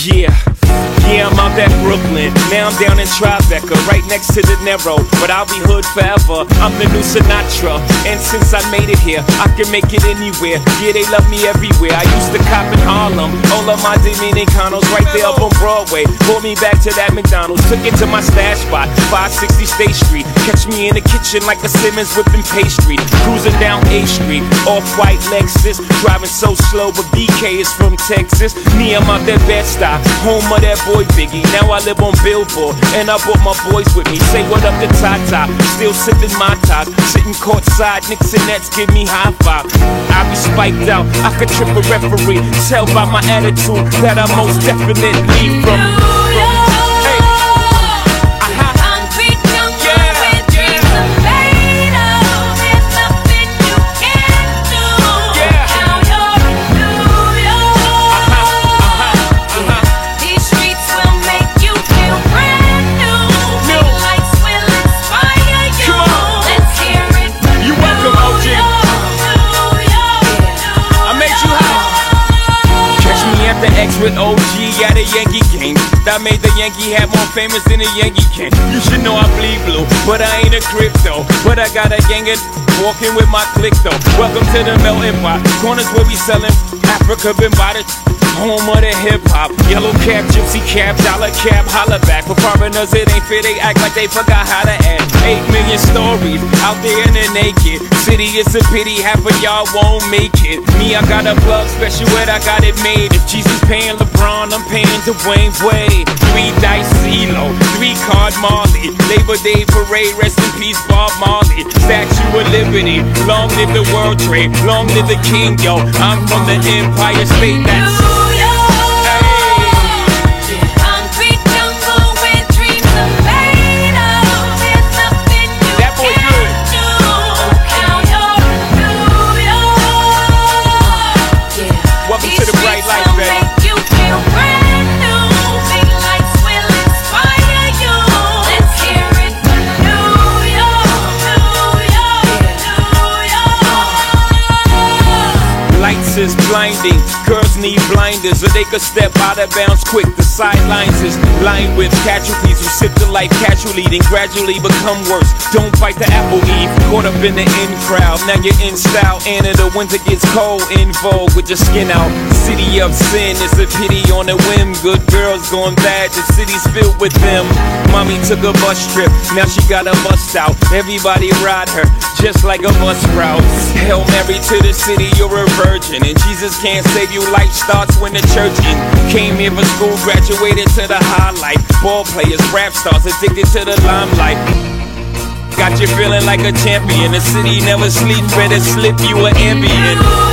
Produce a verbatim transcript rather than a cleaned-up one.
Yeah, yeah, I'm out at Brooklyn. Now I'm down in Tribeca, right next to De Niro. But I'll be hood forever, I'm the new Sinatra. And since I made it here, I can make it anywhere. Yeah, they love me everywhere. I used to cop in Harlem, all of my Dominicanos right there up on Broadway. Pulled me back to that McDonald's, took it to my stash spot, five sixty State Street. Catch me in the kitchen like a Simmons whipping pastry. Cruising down A Street, off-white Lexus. Driving so slow, but B K is from Texas. Me, I'm out that Bed-Stuy, home of that boy Biggie. Now I live on Billboard, and I brought my boys with me. Say what up to Tata, still sipping my top. Sitting courtside, Knicks and Nets give me high five. I be spiked out, I could trip a referee. Tell by my attitude that I most definitely from. With O G at a Yankee game that made the Yankee hat more famous than a Yankee can. You should know I bleed blue, but I ain't a crypto. But I got a gang of walking with my click though. Welcome to the melting pot. Corners where we selling Africa been by the home of the hip hop. Yellow cap, gypsy cap, dollar cap, holla back. For foreigners it ain't fair, they act like they forgot how to act. Eight million stories out there in the naked city. It's a pity half of y'all won't make it. Me, I got a plug special where I got it made. If Jesus paying LeBron, I'm paying Dwayne Wade. Three dice CeeLo, three card Marley. Labor Day parade, rest in peace Bob Marley. Statue of Liberty, long live the World Trade, long live the King, yo. I'm from the Empire State. That's is blinding. Girls need blinders, or they could step out of bounds quick. The sidelines is lined with casualties who sip the life casually, then gradually become worse. Don't fight the apple eve, caught up in the in crowd. Now you're in style, and in the winter gets cold. In vogue with your skin out. City of sin, it's a pity on a whim. Good girls going bad, the city's filled with them. Mommy took a bus trip, now she got a bust out. Everybody ride her, just like a bus route. Hail Mary to the city, you're a virgin. And Jesus can't save you, life starts when the church in. Came here for school, graduated to the highlight. Ball players, rap stars, addicted to the limelight. Got you feeling like a champion. The city never sleeps, better slip you an Ambien.